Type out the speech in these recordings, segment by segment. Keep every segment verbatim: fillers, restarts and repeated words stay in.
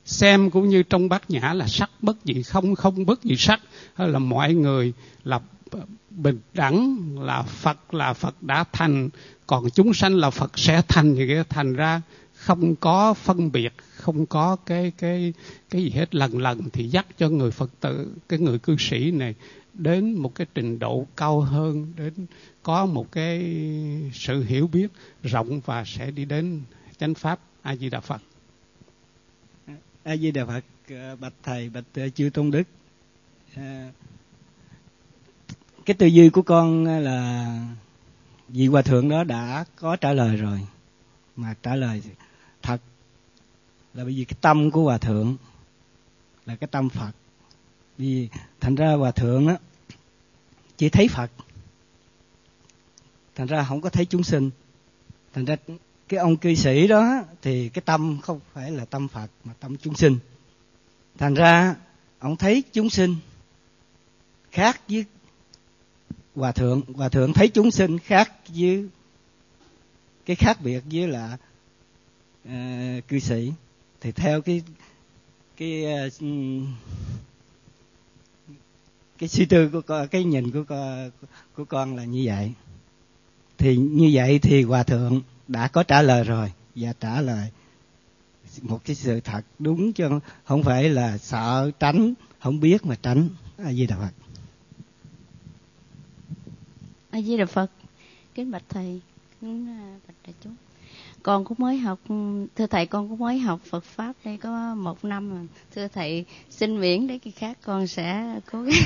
xem cũng như trong Bát Nhã là sắc bất dị không, không bất dị sắc, hay là mọi người là bình đẳng, là Phật là Phật đã thành, còn chúng sanh là Phật sẽ thành, như vậy thành ra không có phân biệt, không có cái cái cái gì hết. Lần lần thì dắt cho người Phật tử, cái người cư sĩ này đến một cái trình độ cao hơn, đến có một cái sự hiểu biết rộng và sẽ đi đến chánh pháp. A Di Đà Phật. A Di Đà Phật. Bạch thầy, bạch chư tôn đức, cái tư duy của con là vị hòa thượng đó đã có trả lời rồi, mà trả lời thật là bởi vì cái tâm của hòa thượng là cái tâm Phật. Vì thành ra hòa thượng đó chỉ thấy Phật, thành ra không có thấy chúng sinh. Thành ra cái ông cư sĩ đó thì cái tâm không phải là tâm Phật mà tâm chúng sinh. Thành ra ông thấy chúng sinh khác với hòa thượng, hòa thượng thấy chúng sinh khác với cái khác biệt với là uh, cư sĩ. Thì theo cái cái uh, cái suy tư của con, cái nhìn của con, của con là như vậy. Thì như vậy thì hòa thượng đã có trả lời rồi, và trả lời một cái sự thật đúng, chứ không phải là sợ tránh, không biết mà tránh. A Di Đà Phật. A Di Đà Phật. Kính bạch thầy, kính bạch đại chúng. Con cũng mới học, thưa thầy, con cũng mới học Phật pháp đây có một năm rồi. Thưa thầy, xin miễn để cái khác con sẽ cố gắng.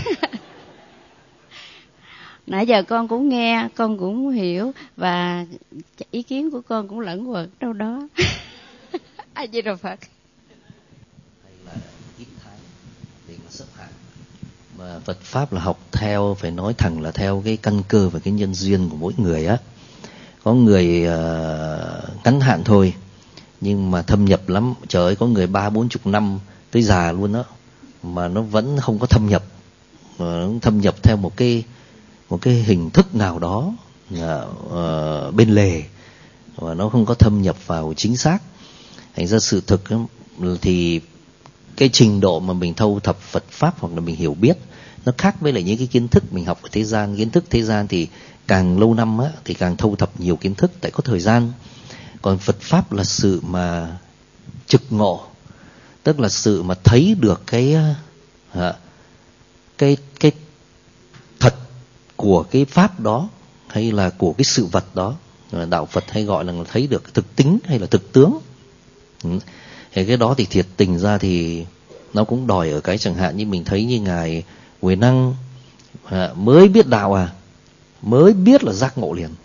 Nãy giờ con cũng nghe, con cũng hiểu, và ý kiến của con cũng lẫn quẩn đâu đó. A Di Đà Phật. Hay là ít tháng để mà xếp hạng. Mà Phật pháp là học theo, phải nói thẳng là theo cái căn cơ và cái nhân duyên của mỗi người á. Có người uh, ngắn hạn thôi, nhưng mà thâm nhập lắm. Trời ơi, có người ba bốn chục năm tới già luôn đó, mà nó vẫn không có thâm nhập. Mà nó thâm nhập theo một cái một cái hình thức nào đó uh, bên lề, và nó không có thâm nhập vào chính xác. Thành ra sự thực thì cái trình độ mà mình thâu thập Phật pháp hoặc là mình hiểu biết nó khác với lại những cái kiến thức mình học ở thế gian. Kiến thức thế gian thì càng lâu năm á, thì càng thâu thập nhiều kiến thức, tại có thời gian. Còn Phật pháp là sự mà trực ngộ, tức là sự mà thấy được cái cái cái thật của cái pháp đó, hay là của cái sự vật đó. Đạo Phật hay gọi là thấy được thực tính hay là thực tướng. Thì cái đó thì thiệt tình ra thì nó cũng đòi ở cái chẳng hạn như mình thấy như ngài Huệ Năng mới biết đạo à, mới biết là giác ngộ liền,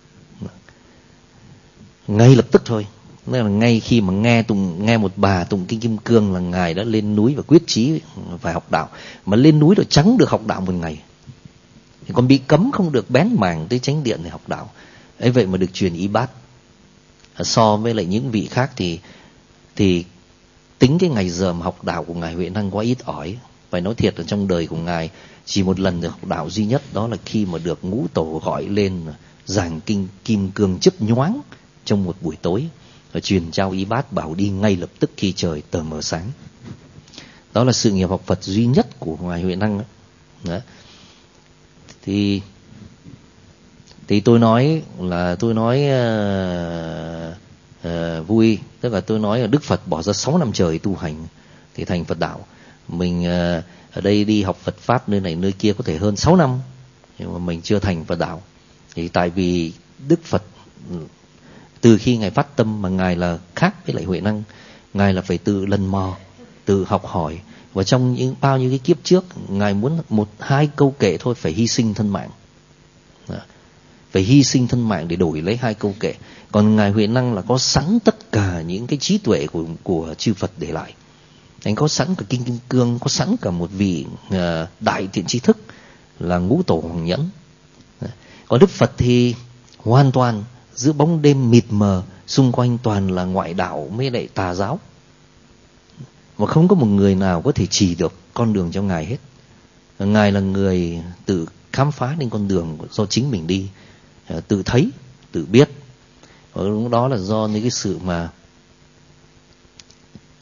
ngay lập tức thôi. Nên là ngay khi mà nghe tụng nghe một bà tụng kinh Kim Cương là ngài đã lên núi và quyết chí phải học đạo. Mà lên núi rồi chẳng được học đạo một ngày, thì còn bị cấm không được bén mảng tới chánh điện để học đạo. Ấy vậy mà được truyền y bát. So với lại những vị khác thì thì tính cái ngày giờ mà học đạo của ngài Huệ Năng quá ít ỏi. Phải nói thiệt là trong đời của ngài chỉ một lần được học đạo duy nhất, đó là khi mà được ngũ tổ gọi lên giảng kinh Kim Cương chấp nhoáng trong một buổi tối, và truyền trao y bát bảo đi ngay lập tức khi trời tờ mờ sáng. Đó là sự nghiệp học Phật duy nhất của ngài Huệ Năng. Đó. Thì thì tôi nói là tôi nói uh, uh, vui, tức là tôi nói là Đức Phật bỏ ra sáu năm trời tu hành thì thành Phật đạo. Mình uh, ở đây đi học Phật pháp nơi này nơi kia có thể hơn sáu năm, nhưng mà mình chưa thành Phật đạo. Thì tại vì Đức Phật từ khi ngài phát tâm mà ngài là khác với lại Huệ Năng, ngài là phải tự lần mò, tự học hỏi. Và trong những bao nhiêu cái kiếp trước, ngài muốn một hai câu kệ thôi phải hy sinh thân mạng. Đó. Phải hy sinh thân mạng để đổi lấy hai câu kệ. Còn ngài Huệ Năng là có sẵn tất cả những cái trí tuệ của của chư Phật để lại. Anh có sẵn cả kinh Kim Cương, có sẵn cả một vị uh, đại thiện tri thức là ngũ tổ Hoàng Nhẫn. Còn Đức Phật thì hoàn toàn giữa bóng đêm mịt mờ, xung quanh toàn là ngoại đạo mới lại tà giáo, mà không có một người nào có thể chỉ được con đường cho ngài hết. Ngài là người tự khám phá nên con đường do chính mình đi, tự thấy, tự biết. Và đó là do những cái sự mà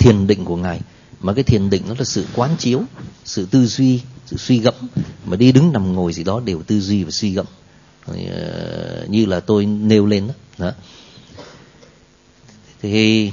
thiền định của Ngài, mà cái thiền định nó là sự quán chiếu, sự tư duy, sự suy gẫm, mà đi đứng nằm ngồi gì đó đều tư duy và suy gẫm, như là tôi nêu lên đó, đó. Thì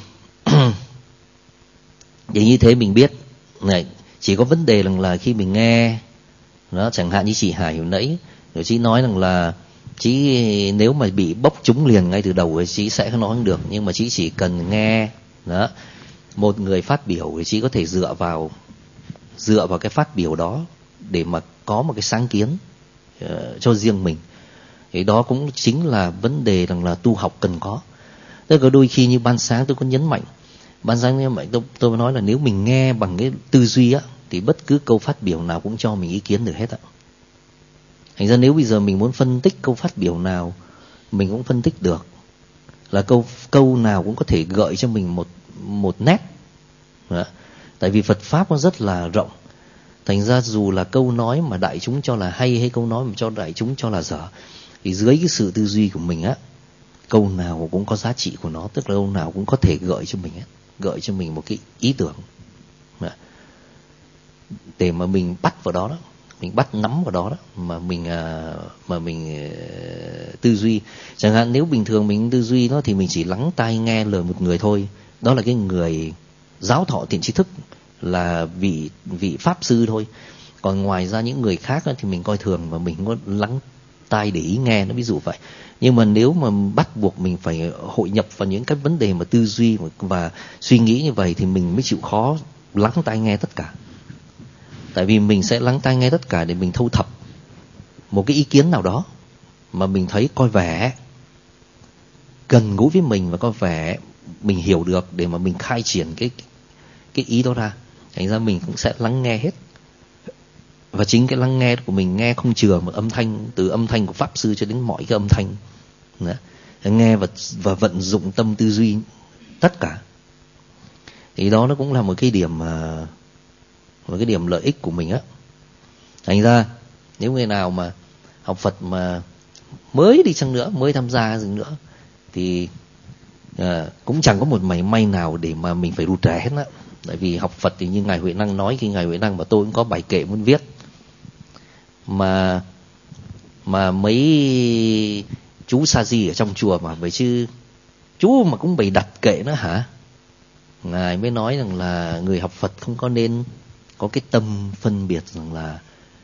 thì như thế mình biết này, chỉ có vấn đề rằng là khi mình nghe đó, chẳng hạn như chị Hải hồi nãy rồi chị nói rằng là chị nếu mà bị bốc trúng liền ngay từ đầu thì chị sẽ nói không được, nhưng mà chị chỉ cần nghe đó một người phát biểu thì chị có thể dựa vào dựa vào cái phát biểu đó để mà có một cái sáng kiến uh, cho riêng mình. Thì đó cũng chính là vấn đề rằng là tu học cần có. Tức là đôi khi như ban sáng tôi có nhấn mạnh, ban sáng nhấn mạnh tôi, tôi nói là nếu mình nghe bằng cái tư duy á thì bất cứ câu phát biểu nào cũng cho mình ý kiến được hết ạ. Thành ra nếu bây giờ mình muốn phân tích câu phát biểu nào mình cũng phân tích được, là câu câu nào cũng có thể gợi cho mình một một nét. Đó. Tại vì Phật pháp nó rất là rộng. Thành ra dù là câu nói mà đại chúng cho là hay hay câu nói mà cho đại chúng cho là dở, thì dưới cái sự tư duy của mình á, câu nào cũng có giá trị của nó, tức là câu nào cũng có thể gợi cho mình á, gợi cho mình một cái ý tưởng. Đó. Để mà mình bắt vào đó đó, mình bắt nắm vào đó đó mà mình mà mình tư duy. Chẳng hạn nếu bình thường mình tư duy nó thì mình chỉ lắng tai nghe lời một người thôi, đó là cái người giáo thọ thiện tri thức, là vị vị pháp sư thôi. Còn ngoài ra những người khác thì mình coi thường và mình có lắng tai để ý nghe, nó ví dụ vậy. Nhưng mà nếu mà bắt buộc mình phải hội nhập vào những cái vấn đề mà tư duy và suy nghĩ như vậy thì mình mới chịu khó lắng tai nghe tất cả. Tại vì mình sẽ lắng tai nghe tất cả để mình thâu thập một cái ý kiến nào đó mà mình thấy coi vẻ gần gũi với mình và coi vẻ mình hiểu được, để mà mình khai triển cái cái ý đó ra. Thành ra mình cũng sẽ lắng nghe hết. Và chính cái lắng nghe của mình nghe không chừa một âm thanh, từ âm thanh của pháp sư cho đến mọi cái âm thanh. Đó. Nghe và, và vận dụng tâm tư duy tất cả. Thì đó nó cũng là một cái điểm một cái điểm lợi ích của mình á. Thành ra nếu người nào mà học Phật mà mới đi chăng nữa, mới tham gia gì nữa thì à, cũng chẳng có một mảy may nào để mà mình phải rụt rè hết á. Tại vì học Phật thì như Ngài Huệ Năng nói, khi Ngài Huệ Năng và tôi cũng có bài kệ muốn viết, mà mà mấy chú sa di ở trong chùa mà vậy chứ chú mà cũng bày đặt kệ nữa hả? Ngài mới nói rằng là người học Phật không có nên có cái tâm phân biệt rằng là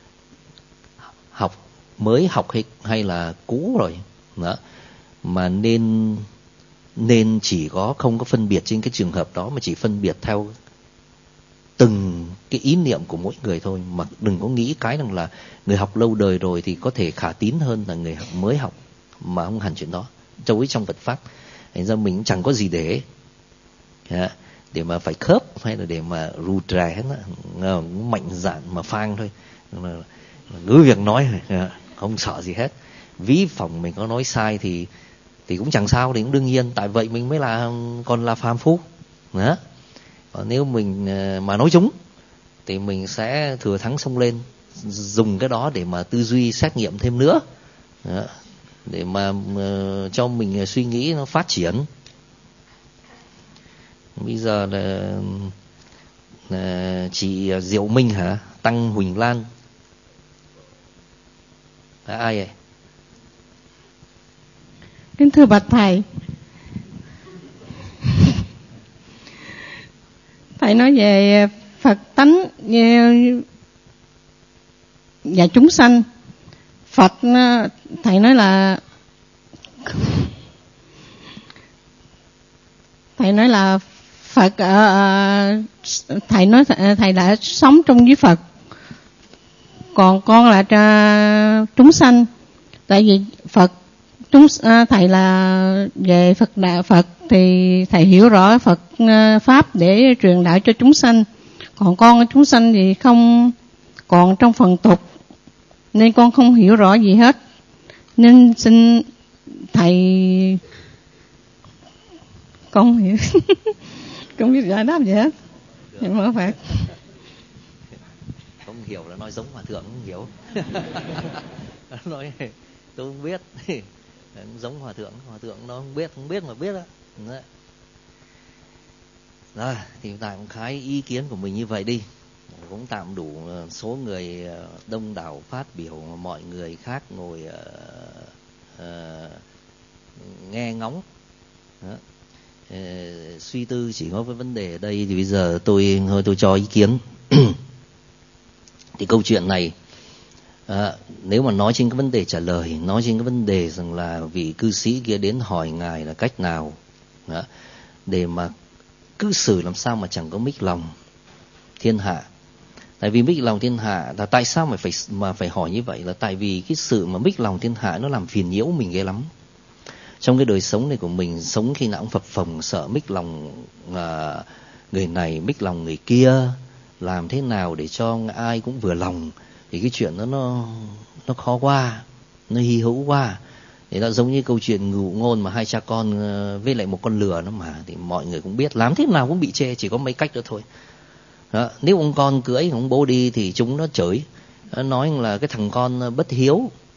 học mới học hay hay là cũ rồi đó, mà nên nên chỉ có không có phân biệt trên cái trường hợp đó, mà chỉ phân biệt theo từng cái ý niệm của mỗi người thôi. Mà đừng có nghĩ cái rằng là người học lâu đời rồi thì có thể khả tín hơn là người học mới học, mà không hẳn chuyện đó. Châu ấy trong Phật pháp, thành ra mình chẳng có gì để để mà phải khớp hay là để mà rụt rè hết á, mạnh dạn mà phang thôi, cứ việc nói không sợ gì hết. Ví phòng mình có nói sai thì thì cũng chẳng sao, thì cũng đương nhiên, tại vậy mình mới là còn là phàm phu đó. Còn nếu mình mà nói trúng thì mình sẽ thừa thắng xông lên, dùng cái đó để mà tư duy xét nghiệm thêm nữa đó, để mà uh, cho mình suy nghĩ nó phát triển. Bây giờ là, là chị Diệu Minh hả? Tăng Huỳnh Lan là ai vậy? Kính thưa bạch thầy, thầy nói về Phật tánh và chúng sanh. Phật thầy nói là thầy nói là Phật uh, thầy nói thầy đã sống trong với Phật, còn con là uh, chúng sanh. Tại vì Phật chúng uh, thầy là về Phật đạo Phật thì thầy hiểu rõ Phật uh, pháp để truyền đạo cho chúng sanh, còn con chúng sanh thì không, còn trong phần tục nên con không hiểu rõ gì hết, nên xin thầy con hiểu không biết giải đáp gì hết. Nhưng mà phải không hiểu là nói giống hòa thượng không hiểu. Nói tôi không biết, giống hòa thượng, hòa thượng nó không biết, không biết mà biết đó. Rồi, thì tạm khái ý kiến của mình như vậy đi. Cũng tạm đủ số người đông đảo phát biểu, mọi người khác ngồi uh, uh, nghe ngóng. Đó. Uh, suy tư chỉ có cái vấn đề ở đây thì bây giờ tôi thôi tôi cho ý kiến. Thì câu chuyện này à, nếu mà nói trên cái vấn đề trả lời, nói trên cái vấn đề rằng là vị cư sĩ kia đến hỏi ngài là cách nào đó, để mà cư xử làm sao mà chẳng có mích lòng thiên hạ. Tại vì mích lòng thiên hạ là tại sao mà phải mà phải hỏi như vậy, là tại vì cái sự mà mích lòng thiên hạ nó làm phiền nhiễu mình ghê lắm. Trong cái đời sống này của mình, sống khi nào cũng phập phồng sợ mích lòng à, người này, mích lòng người kia, làm thế nào để cho ai cũng vừa lòng, thì cái chuyện đó nó nó khó quá, nó hy hữu quá. Thì nó giống như câu chuyện ngụ ngôn mà hai cha con với lại một con lừa nó mà, thì mọi người cũng biết làm thế nào cũng bị chê, chỉ có mấy cách đó thôi. Đó. Nếu ông con cưỡi ông bố đi thì chúng nó chửi, nó nói là cái thằng con bất hiếu.